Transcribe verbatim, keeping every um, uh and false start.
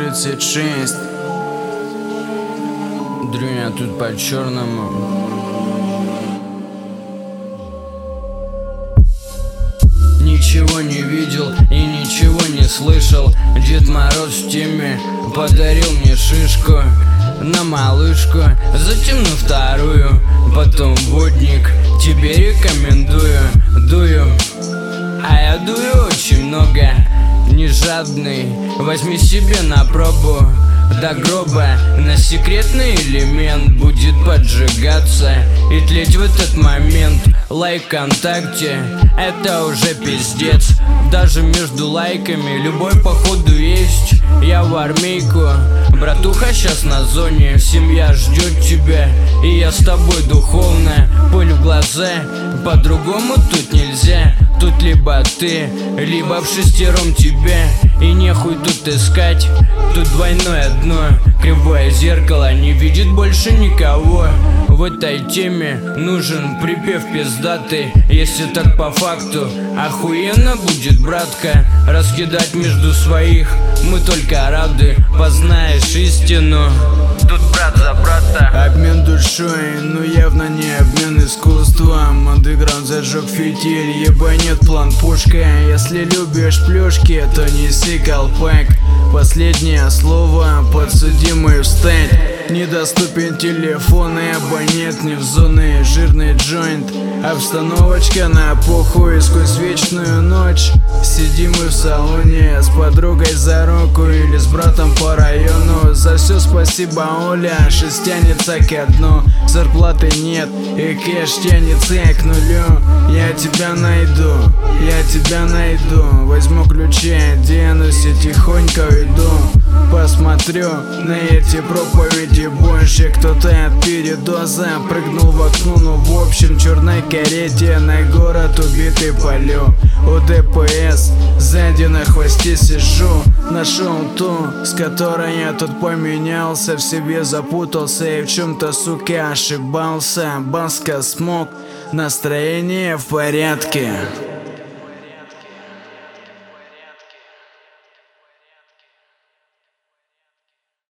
тридцать шесть. Дрюня тут по-черному. Ничего не видел и ничего не слышал. Дед Мороз в теме подарил мне шишку на малышку, затем на вторую, потом водник. Тебе рекомендую, дую, а я дую очень много. Не жадный, возьми себе на пробу. До гроба на секретный элемент будет поджигаться и тлеть в этот момент. Лайк ВКонтакте — это уже пиздец. Даже между лайками любой походу есть. Я в армейку, братуха щас на зоне. Семья ждет тебя, и я с тобой духовно. Пыль в глаза, по-другому тут нельзя. Тут либо ты, либо в шестером тебя. И нехуй тут искать, тут двойное дно. Кривое зеркало не видит больше никого. В этой теме нужен припев пиздатый. Если так по факту, охуенно будет, братка. Раскидать между своих мы только рады. Познаешь истину, тут брат за брата. Обмен душой, но явно не обмен искусством. Андеграунд зажег фитиль, ебанет план пушка. Если любишь плюшки, то неси колпак. Последнее слово, подсудимый встать. Недоступен телефон и абонент не в зоне. Жирный джойнт, обстановочка на похуй. Сквозь вечную ночь сидим мы в салоне с подругой за руку или с братом по району. За все спасибо, Оля, шесть тянется ко дну. Зарплаты нет и кэш тянется к нулю. Я тебя найду, я тебя найду. Возьму ключи, оденусь и тихонько уйду. Посмотрю на эти проповеди больше. Кто-то от передоза прыгнул в окно. Ну в общем, черной карете на город убитый полю. У ДПС сзади на хвосте сижу. Нашел ту, с которой я тут поменялся. В себе запутался и в чем-то, сука, ошибался. Баска смог, настроение в порядке.